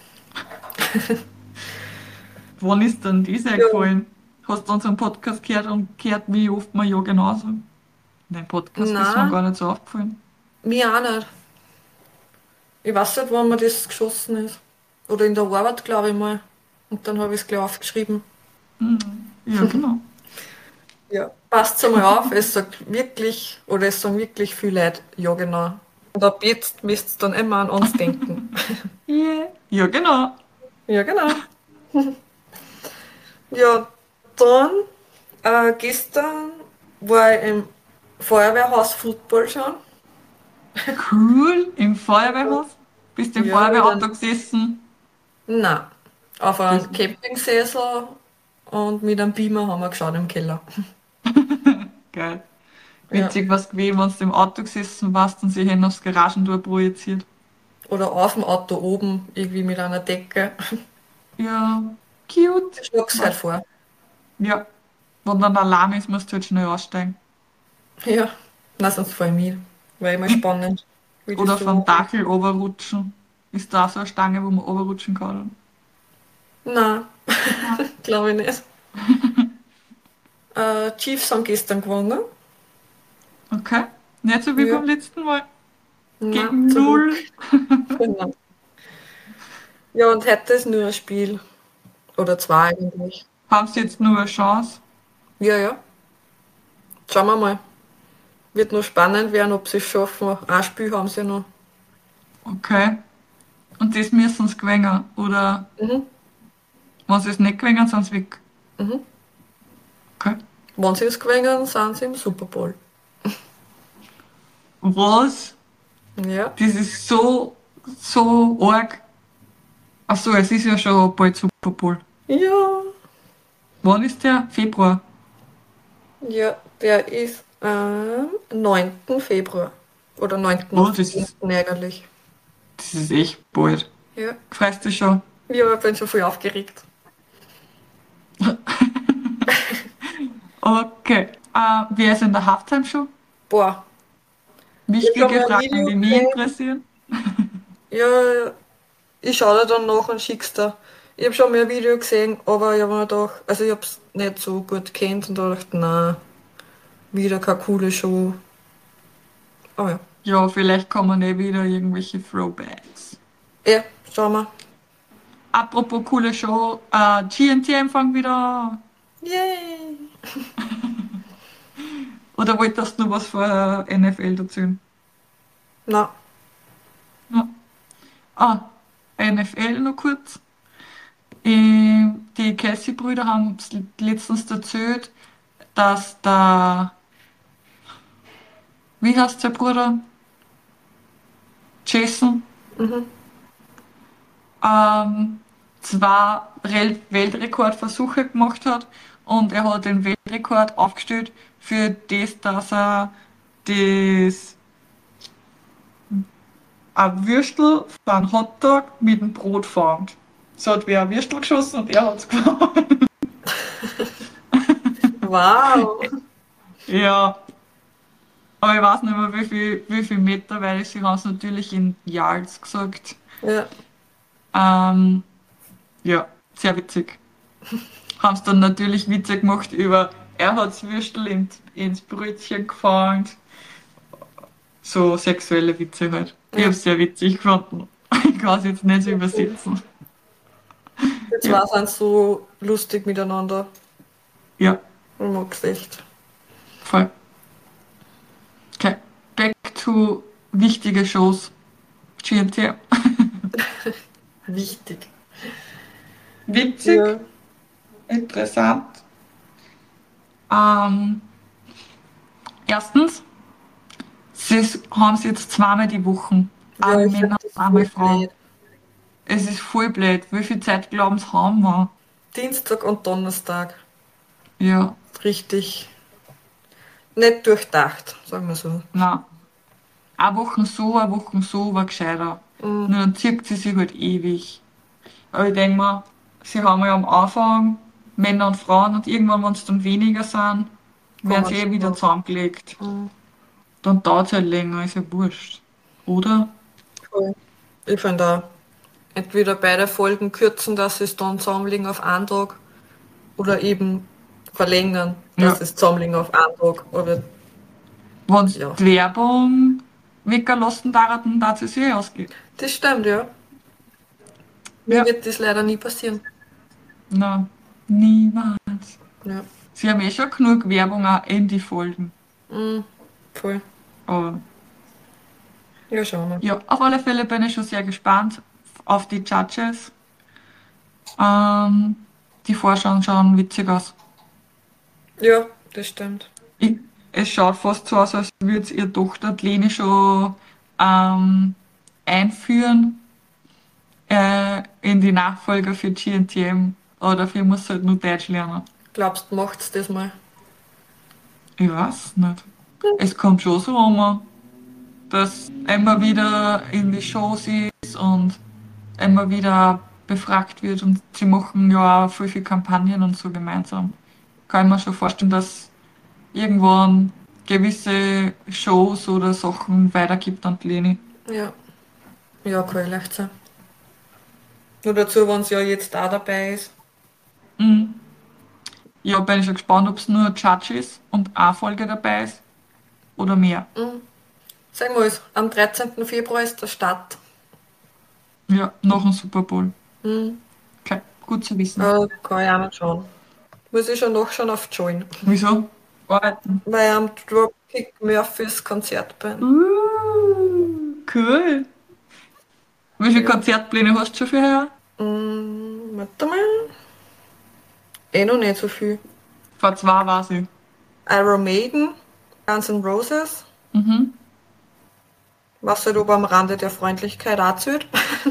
Speaker 3: Wann ist denn das eingefallen? Hast du unseren Podcast gehört und gehört, wie oft wir ja genau sagen? Dein Podcast ist mir
Speaker 2: Nein,
Speaker 3: gar nicht so aufgefallen.
Speaker 2: mir auch nicht. Ich weiß nicht, wann mir das geschossen ist. Oder in der Arbeit, glaube ich mal. Und dann habe ich es gleich aufgeschrieben.
Speaker 3: Ja, genau.
Speaker 2: Ja. Passt einmal auf, es sagt wirklich, oder es sagen wirklich viele Leute, ja genau. Und ab jetzt müsst ihr dann immer an uns denken.
Speaker 3: Yeah. Ja, genau.
Speaker 2: Ja, genau. Ja, dann, äh, gestern war ich im Feuerwehrhaus Football schauen.
Speaker 3: Cool. Im Feuerwehrhaus? Bist du im
Speaker 2: Ja,
Speaker 3: Feuerwehrauto
Speaker 2: dann,
Speaker 3: gesessen?
Speaker 2: nein, auf
Speaker 3: Das,
Speaker 2: einem Campingsessel und mit einem Beamer haben wir geschaut im Keller.
Speaker 3: geil.
Speaker 2: Ja.
Speaker 3: Witzig was gewesen, wenn du im Auto gesessen warst und sie hin aufs Garagentor projiziert.
Speaker 2: Oder auf dem Auto oben, irgendwie mit einer Decke.
Speaker 3: Ja, cute.
Speaker 2: Ich schlag's halt
Speaker 3: Was?
Speaker 2: vor.
Speaker 3: Ja. Wenn dann Alarm ist, musst du halt schnell aussteigen.
Speaker 2: Ja, na sonst voll mit. War immer spannend, wie das
Speaker 3: Oder vom
Speaker 2: so.
Speaker 3: Dachel runterrutschen. Ist da auch so eine Stange, wo man runterrutschen kann?
Speaker 2: Nein,
Speaker 3: Nein.
Speaker 2: glaube ich nicht. Äh, Chiefs haben gestern gewonnen.
Speaker 3: Okay. Nicht so wie
Speaker 2: Ja,
Speaker 3: beim letzten Mal.
Speaker 2: nein,
Speaker 3: Gegen
Speaker 2: zum Glück.
Speaker 3: Null.
Speaker 2: Genau. Ja, und heute ist nur ein Spiel. Oder zwei eigentlich.
Speaker 3: Haben sie jetzt nur eine Chance?
Speaker 2: Ja, ja. Schauen wir mal. Wird noch spannend werden, ob sie es schaffen. Ein Spiel haben sie noch.
Speaker 3: Okay. Und das müssen sie gewinnen. Oder
Speaker 2: Mhm,
Speaker 3: wenn sie es nicht gewinnen, sind sie weg.
Speaker 2: mhm.
Speaker 3: Okay.
Speaker 2: Wenn sie es gewinnen, sind sie im Super Bowl.
Speaker 3: Was?
Speaker 2: Ja,
Speaker 3: Das ist so, so arg. Achso, es ist ja schon bald Super Bowl.
Speaker 2: ja,
Speaker 3: Wann ist der? Februar.
Speaker 2: ja. Der ist am neunten Februar. Oder neunten
Speaker 3: Oh,
Speaker 2: und
Speaker 3: das ist,
Speaker 2: zehnten eigentlich.
Speaker 3: das ist echt bald.
Speaker 2: Ja.
Speaker 3: Freust du dich schon?
Speaker 2: Ja, ich bin schon voll aufgeregt.
Speaker 3: Okay. Äh, wer ist in der Halftime Show?
Speaker 2: Boah, ich hab schon
Speaker 3: Wichtige
Speaker 2: mal ein
Speaker 3: Fragen,
Speaker 2: Video
Speaker 3: die mich
Speaker 2: gesehen.
Speaker 3: interessieren.
Speaker 2: Ja, ich schaue dir dann nach und schick's dir. Ich habe schon mal ein Video gesehen, aber ich habe mir gedacht, also ich hab's nicht so gut kennt und da dachte, na, wieder keine coole Show. Aber ja.
Speaker 3: Ja, vielleicht kommen eh wieder irgendwelche Throwbacks.
Speaker 2: Ja, schauen wir.
Speaker 3: Apropos coole Show, äh, G N T empfang wieder.
Speaker 2: Yay!
Speaker 3: Oder wolltest du noch was für N F L erzählen?
Speaker 2: Na,
Speaker 3: Ja. Ah, N F L noch kurz. Ähm, Die Kelsey-Brüder haben letztens erzählt, dass der, wie heißt der Bruder? Jason,
Speaker 2: mhm,
Speaker 3: ähm, zwei Rel- Weltrekordversuche gemacht hat und er hat den Weltrekord aufgestellt für das, dass er das ein Würstel für einen Hotdog mit dem Brot fand. So hat wer ein Würstel geschossen und er hat's gewonnen.
Speaker 2: wow!
Speaker 3: Ja, aber ich weiß nicht mehr, wie viel, wie viel Meter, weil sie haben es natürlich in Yards gesagt.
Speaker 2: Ja,
Speaker 3: Ähm, ja, sehr witzig. Haben es dann natürlich witzig gemacht über, er hat das Würstel ins, ins Brötchen gefangen. So sexuelle Witze halt. Ich habe
Speaker 2: ja.
Speaker 3: es sehr witzig gefunden. Ich kann es jetzt nicht so übersetzen.
Speaker 2: Die
Speaker 3: Ja,
Speaker 2: zwei sind so lustig miteinander.
Speaker 3: ja,
Speaker 2: Ich mag's echt.
Speaker 3: voll. Okay, back to wichtige Shows. G N T.
Speaker 2: Wichtig.
Speaker 3: Witzig,
Speaker 2: Ja.
Speaker 3: interessant. Ähm, Erstens, sie haben es jetzt zweimal die Woche.
Speaker 2: Ja,
Speaker 3: Einmal
Speaker 2: ich
Speaker 3: Männer,
Speaker 2: finde das
Speaker 3: einmal
Speaker 2: voll
Speaker 3: Frauen.
Speaker 2: blöd.
Speaker 3: Es ist voll blöd. Wie viel Zeit glauben sie haben wir?
Speaker 2: Dienstag und Donnerstag.
Speaker 3: Ja,
Speaker 2: Richtig nicht durchdacht, sagen wir so.
Speaker 3: nein. Eine Woche so, eine Woche so war gescheiter.
Speaker 2: Mhm.
Speaker 3: Nur dann zieht sie sich halt ewig. Aber ich denke mir, sie haben ja am Anfang Männer und Frauen und irgendwann, wenn es dann weniger sind, werden
Speaker 2: Kommen
Speaker 3: sie
Speaker 2: sie
Speaker 3: eh wieder
Speaker 2: noch.
Speaker 3: zusammengelegt.
Speaker 2: Mhm.
Speaker 3: Dann dauert es halt länger, ist ja wurscht. Oder?
Speaker 2: Voll. Ich finde auch, entweder beide Folgen kürzen, dass sie es dann zusammenlegen auf einen Tag, oder eben verlängern, dass
Speaker 3: Ja.
Speaker 2: sie es zusammenlegen auf einen Tag. Aber
Speaker 3: Wenn sie
Speaker 2: ja,
Speaker 3: die Werbung weglassen darf, dann darf es eh ausgehen.
Speaker 2: das stimmt, ja. Mir
Speaker 3: Ja.
Speaker 2: wird das leider nie passieren.
Speaker 3: Na, niemals.
Speaker 2: Ja,
Speaker 3: Sie haben eh schon genug Werbung auch in die Folgen.
Speaker 2: mhm. Voll.
Speaker 3: Aber
Speaker 2: Ja, schauen wir.
Speaker 3: ja, auf alle Fälle bin ich schon sehr gespannt auf die Judges. Ähm, die Vorschauen schauen witzig aus.
Speaker 2: Ja, das stimmt.
Speaker 3: Ich, es schaut fast so aus, als würde es ihre Tochter die Leni schon ähm, einführen äh, in die Nachfolger für G N T M. Aber dafür muss sie halt nur Deutsch lernen.
Speaker 2: Glaubst du, macht's das mal?
Speaker 3: Ich weiß nicht. Es kommt schon so um, dass immer wieder in die Shows ist und immer wieder befragt wird und sie machen ja auch viel, viel Kampagnen und so gemeinsam. Kann ich mir schon vorstellen, dass irgendwann gewisse Shows oder Sachen weitergibt an die Leni.
Speaker 2: Ja. Ja, kann leicht sein. Nur dazu, wenn sie ja jetzt auch dabei ist.
Speaker 3: Mhm. Ja, bin ich schon gespannt, ob es nur Judge ist und eine Folge dabei ist oder mehr.
Speaker 2: Mhm. Sagen wir es, am dreizehnten Februar ist der Start.
Speaker 3: Ja, nach dem Super Bowl.
Speaker 2: Mhm.
Speaker 3: Okay, gut zu wissen.
Speaker 2: Äh, kann ich auch nicht schauen. Muss ich schon nachschauen auf Join.
Speaker 3: Wieso? Arbeiten.
Speaker 2: Weil ich am Dropkick Murphys Konzert bin.
Speaker 3: Uh, cool. Wie viele
Speaker 2: Ja.
Speaker 3: Konzertpläne hast du schon für heuer?
Speaker 2: Mhm, warte mal. Eh noch nicht so viel.
Speaker 3: Vor zwei war sie.
Speaker 2: Iron Maiden, Guns N' Roses.
Speaker 3: Mhm.
Speaker 2: Was halt oben am Rande der Freundlichkeit auch zählt.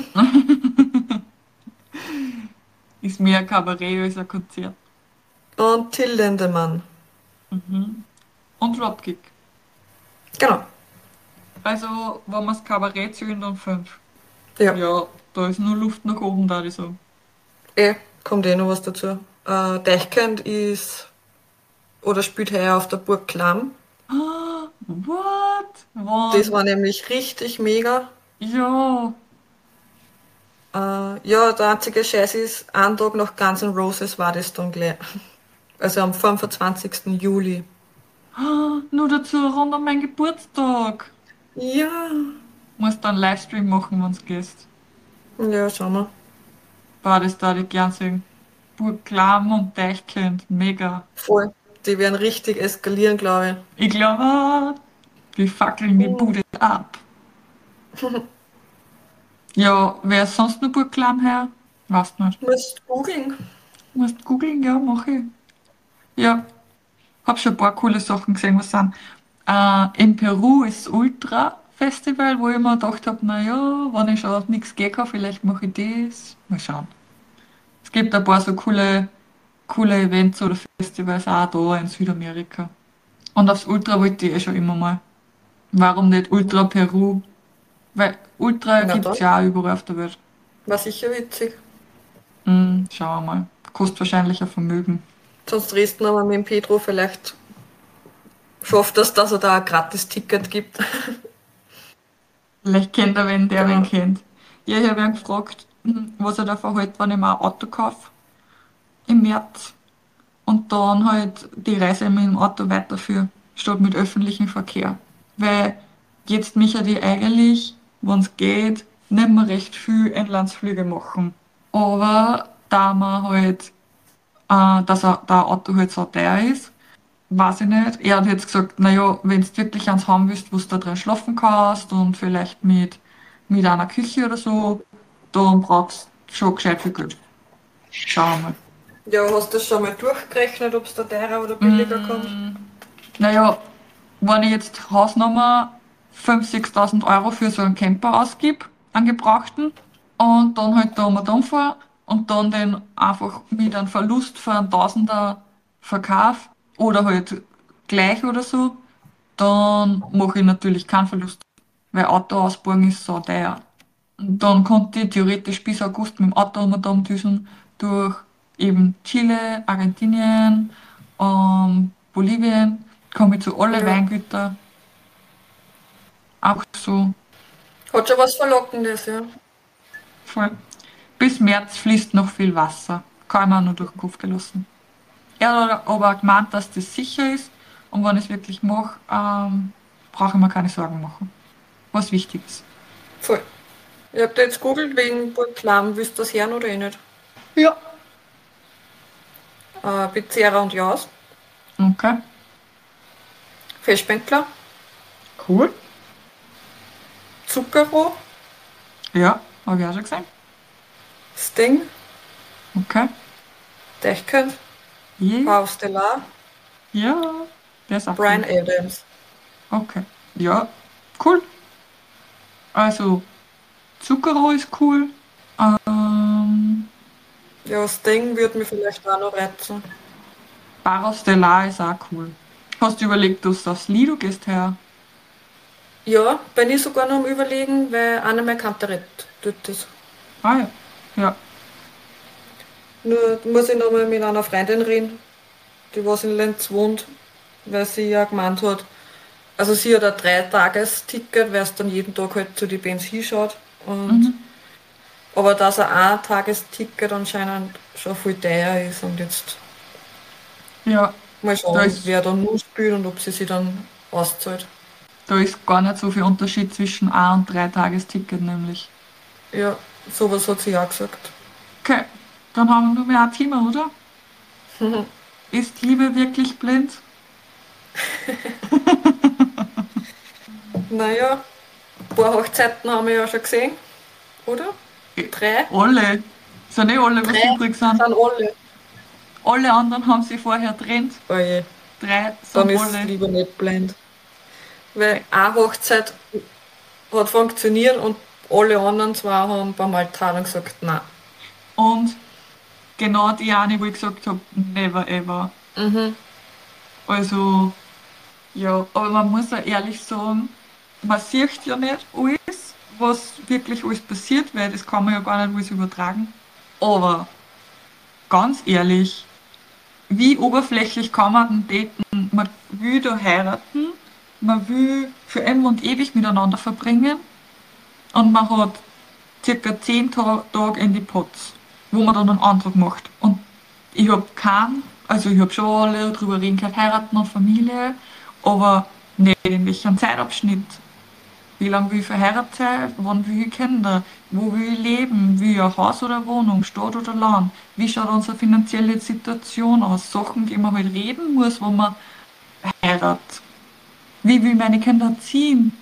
Speaker 3: Ist mehr ein Kabarett als ein Konzert.
Speaker 2: Und Till Lindemann.
Speaker 3: Mhm. Und Dropkick.
Speaker 2: Genau.
Speaker 3: Also, wenn wir das Kabarett zählen, dann fünf.
Speaker 2: Ja.
Speaker 3: Ja, da ist nur Luft nach oben, da ich sagen.
Speaker 2: Eh, kommt eh noch was dazu. Äh, Deichkind ist oder spielt heuer auf der Burg Klamm.
Speaker 3: Ah, what? Wann?
Speaker 2: Das war nämlich richtig mega.
Speaker 3: Ja.
Speaker 2: Äh, ja, der einzige Scheiß ist, einen Tag nach Guns N' Roses war das dann gleich. Also am fünfundzwanzigsten Juli.
Speaker 3: Ah, nur dazu rund um meinen Geburtstag.
Speaker 2: Ja.
Speaker 3: Muss dann Livestream machen, wenn's gehst.
Speaker 2: Ja, schauen wir.
Speaker 3: Boah, das da ich gern sehen. Burg Klamm und Deichkind. Mega.
Speaker 2: Voll. Die werden richtig eskalieren, glaube
Speaker 3: Ich glaube, die fackeln die
Speaker 2: ich.
Speaker 3: Bude ab. Ja, wer ist sonst noch Burg Klamm her? Weiß nicht.
Speaker 2: Musst googeln.
Speaker 3: Musst googeln, ja, mach ich. Ja, hab schon ein paar coole Sachen gesehen, was sind. Äh, in Peru ist das Ultra-Festival, wo ich mir gedacht habe, naja, wenn ich schon auf nichts gehen kann, vielleicht mache ich das. Mal schauen. Es gibt ein paar so coole, coole Events oder Festivals auch da in Südamerika. Und aufs Ultra wollte ich eh schon immer mal. Warum nicht Ultra Peru? Weil Ultra
Speaker 2: Na
Speaker 3: gibt
Speaker 2: dann.
Speaker 3: es ja auch überall auf der Welt.
Speaker 2: War sicher witzig.
Speaker 3: Hm, schauen wir mal. Kostet wahrscheinlich ein Vermögen.
Speaker 2: Sonst redest du aber mit dem Pedro, vielleicht schafft das, dass er da ein Gratis-Ticket gibt.
Speaker 3: Vielleicht kennt er wen, der wen
Speaker 2: Genau.
Speaker 3: kennt. Ja, ich habe ihn gefragt, hm, was er da verhält, wenn ich mir ein Auto kaufe im März und dann halt die Reise mit dem Auto weiterführe, statt mit öffentlichem Verkehr. Weil jetzt mich ja die eigentlich, wenn es geht, nicht mehr recht viel Inlandsflüge machen. Aber da man halt, äh, dass er, der Auto halt so teuer ist, weiß ich nicht. Er hat jetzt gesagt, naja, wenn du wirklich eins haben willst, wo du da drin schlafen kannst und vielleicht mit, mit einer Küche oder so, dann brauchst du schon gescheit viel Geld. Schauen wir mal.
Speaker 2: Ja, hast du das schon mal durchgerechnet, ob es da teurer oder billiger kommt?
Speaker 3: Naja, wenn ich jetzt Hausnummer fünftausend, sechstausend Euro für so einen Camper ausgib, einen gebrauchten, und dann halt da um und um fahr und dann den einfach mit einem Verlust von einem Tausender verkauf oder halt gleich oder so, dann mache ich natürlich keinen Verlust, weil Auto ausborgen ist so teuer. Und dann konnte ich theoretisch bis August mit dem Auto um und um düsen durch eben Chile, Argentinien, ähm, Bolivien, komme ich zu alle
Speaker 2: Ja.
Speaker 3: Weingüter, auch so
Speaker 2: Hat schon was Verlockendes, ja.
Speaker 3: voll. Bis März fließt noch viel Wasser, kann man nur durch den Kopf gelassen. Er hat aber gemeint, dass das sicher ist und wenn ich es wirklich mache, ähm, brauche ich mir keine Sorgen machen. Was wichtig ist.
Speaker 2: Voll. Ich hab da jetzt googelt wegen Burg Lahm. Willst du das hören oder eh nicht?
Speaker 3: Ja.
Speaker 2: Äh, Pizzeria und Jaus,
Speaker 3: Okay,
Speaker 2: Fischbänkler,
Speaker 3: cool.
Speaker 2: Zuckerrohr,
Speaker 3: Ja, habe ich auch schon gesehen.
Speaker 2: Sting,
Speaker 3: Okay.
Speaker 2: Dechkens,
Speaker 3: Yeah.
Speaker 2: Frau Stellar,
Speaker 3: Ja, der ist auch
Speaker 2: Brian
Speaker 3: cool.
Speaker 2: Adams.
Speaker 3: Okay. Ja, cool. Also, Zuckerrohr ist cool. Ähm,
Speaker 2: Ja, Sting würde mich vielleicht auch noch reizen.
Speaker 3: Barra Stellar ist auch cool. Hast du überlegt, dass du aufs Lido gehst her?
Speaker 2: Ja, bin ich sogar noch am Überlegen, weil einer meiner Kanterett tut das.
Speaker 3: Ah ja. Ja.
Speaker 2: Nur muss ich noch mal mit einer Freundin reden, die was in Lenz wohnt, weil sie ja gemeint hat, also sie hat ein Dreitagesticket, weil es dann jeden Tag halt zu den Bands hinschaut. Und,
Speaker 3: Mhm.
Speaker 2: aber dass ein Ein-Tagesticket anscheinend schon viel teuer ist und jetzt
Speaker 3: Ja,
Speaker 2: mal
Speaker 3: da
Speaker 2: schauen,
Speaker 3: ist,
Speaker 2: wer dann nur spielt und ob sie sich dann auszahlt.
Speaker 3: da ist gar nicht so viel Unterschied zwischen ein und drei Tagesticket nämlich.
Speaker 2: Ja, sowas hat sie auch gesagt.
Speaker 3: Okay, dann haben wir nur mehr ein Thema, oder? Ist Liebe wirklich blind?
Speaker 2: Naja, ein paar Hochzeiten haben wir ja schon gesehen, oder?
Speaker 3: Eh,
Speaker 2: Drei?
Speaker 3: Alle. Sind eh alle, was
Speaker 2: Drei
Speaker 3: übrig
Speaker 2: sind
Speaker 3: sind.
Speaker 2: alle.
Speaker 3: Alle anderen haben sie vorher getrennt.
Speaker 2: Oje,
Speaker 3: Drei
Speaker 2: dann
Speaker 3: sind
Speaker 2: ist es
Speaker 3: alle.
Speaker 2: lieber nicht blind. Weil
Speaker 3: Okay.
Speaker 2: eine Hochzeit hat funktioniert und alle anderen zwei haben beim Altar dann gesagt, nein.
Speaker 3: Und genau die eine, wo ich gesagt habe, never ever.
Speaker 2: Mhm.
Speaker 3: Also, ja, aber man muss ja ehrlich sagen, man sieht ja nicht alles, was wirklich alles passiert, weil das kann man ja gar nicht alles übertragen. Aber ganz ehrlich, wie oberflächlich kann man denn daten? Man will da heiraten, man will für immer und ewig miteinander verbringen und man hat circa zehn Ta Tage in die Pots, wo man dann einen Antrag macht. Und ich habe keinen, also ich habe schon alle drüber reden gehört, heiraten und Familie, aber nicht in welchem Zeitabschnitt. Wie lange will ich verheiratet sein? Wann will ich Kinder? Wo will ich leben? Will ich ein Haus oder Wohnung? Stadt oder Land? Wie schaut unsere finanzielle Situation aus? Sachen, die man halt reden muss, wenn man heiratet. Wie will ich meine Kinder erziehen?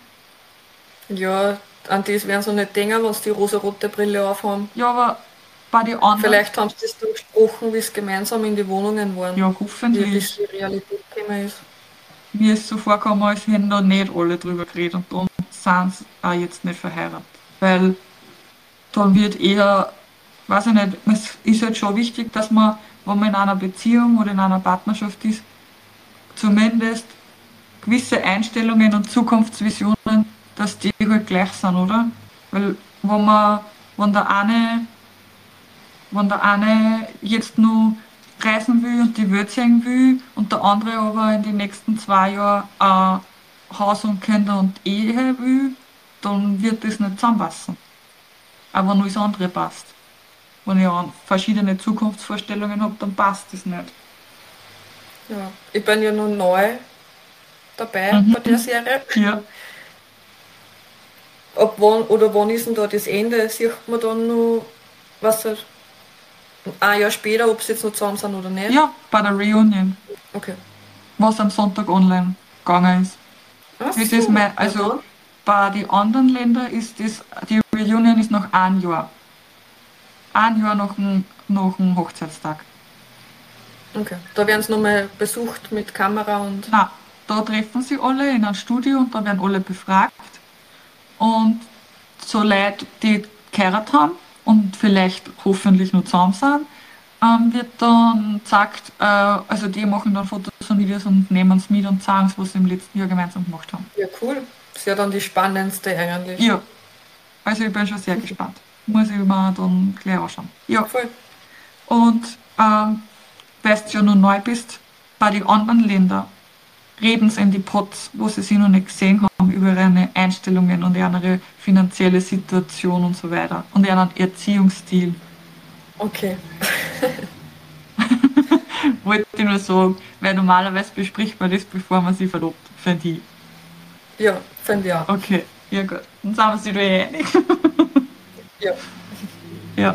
Speaker 2: Ja, an das werden sie nicht denken, wenn sie die rosarote Brille aufhaben.
Speaker 3: Ja, aber bei den anderen,
Speaker 2: Vielleicht haben sie das dann gesprochen, wie es gemeinsam in die Wohnungen waren.
Speaker 3: ja,
Speaker 2: Wie ein
Speaker 3: hoffentlich.
Speaker 2: bisschen Realität gekommen ist.
Speaker 3: Mir ist so vorgekommen, als hätten da nicht alle drüber geredet und darum sind sie auch jetzt nicht verheiratet. Weil dann wird eher, weiß ich nicht, es ist halt schon wichtig, dass man, wenn man in einer Beziehung oder in einer Partnerschaft ist, zumindest gewisse Einstellungen und Zukunftsvisionen, dass die halt gleich sind, oder? Weil wenn man, wenn der eine, wenn der eine jetzt nur reisen will und die Welt sehen will und der andere aber in den nächsten zwei Jahren äh, Haus und Kinder und Ehe will, dann wird das nicht zusammenpassen. Aber wenn alles andere passt. Wenn ich an verschiedene Zukunftsvorstellungen habe, dann passt das nicht.
Speaker 2: Ja. Ich bin ja noch neu dabei bei der
Speaker 3: Mhm.
Speaker 2: Serie.
Speaker 3: Ja.
Speaker 2: Ab wann oder wann ist denn da das Ende? Sieht man dann noch, was halt, ein Jahr später, ob sie jetzt noch zusammen sind oder nicht?
Speaker 3: Ja, bei der Reunion,
Speaker 2: Okay.
Speaker 3: was am Sonntag online gegangen ist.
Speaker 2: Ach
Speaker 3: Das ist
Speaker 2: so,
Speaker 3: mein,
Speaker 2: ja
Speaker 3: also
Speaker 2: dann.
Speaker 3: bei den anderen Ländern ist das, die Reunion ist nach einem Jahr. Ein Jahr nach dem, nach dem Hochzeitstag.
Speaker 2: Okay. Da werden sie nochmal besucht mit Kamera und.
Speaker 3: Nein, da treffen sie alle in einem Studio und da werden alle befragt. Und so Leute, die geheiratet haben und vielleicht hoffentlich noch zusammen sind, ähm, wird dann gesagt, äh, also die machen dann Fotos und Videos und nehmen es mit und sagen es, was sie im letzten Jahr gemeinsam gemacht haben.
Speaker 2: Ja, cool. Das ist ja dann die spannendste eigentlich.
Speaker 3: Ja, also ich bin schon sehr gespannt. Muss ich mir dann gleich anschauen. Ja,
Speaker 2: Voll.
Speaker 3: und ähm, weil du ja noch neu bist, bei den anderen Ländern reden sie in die Pots, wo sie sich noch nicht gesehen haben, über ihre Einstellungen und ihre finanzielle Situation und so weiter und ihren Erziehungsstil.
Speaker 2: Okay.
Speaker 3: Wollte ich nur sagen, weil normalerweise bespricht man das, bevor man sich verlobt, finde ich.
Speaker 2: Ja, finde ich auch.
Speaker 3: Okay, ja gut. Dann sind wir sich da eh einig.
Speaker 2: Ja,
Speaker 3: Ja.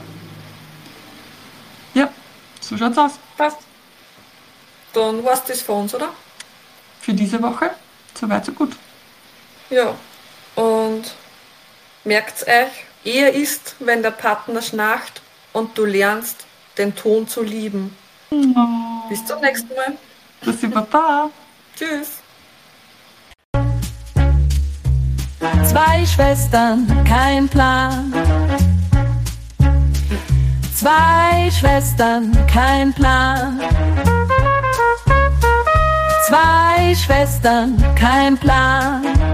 Speaker 3: Ja, so schaut's aus.
Speaker 2: passt. Dann war's das für uns, oder?
Speaker 3: Für diese Woche. So weit, so gut.
Speaker 2: Ja. Und merkt's euch, Ehe ist, wenn der Partner schnarcht und du lernst, den Ton zu lieben.
Speaker 3: Oh.
Speaker 2: Bis zum nächsten Mal.
Speaker 3: Bussi Baba.
Speaker 2: Tschüss.
Speaker 1: Zwei Schwestern, kein Plan. Zwei Schwestern, kein Plan. Zwei Schwestern, kein Plan.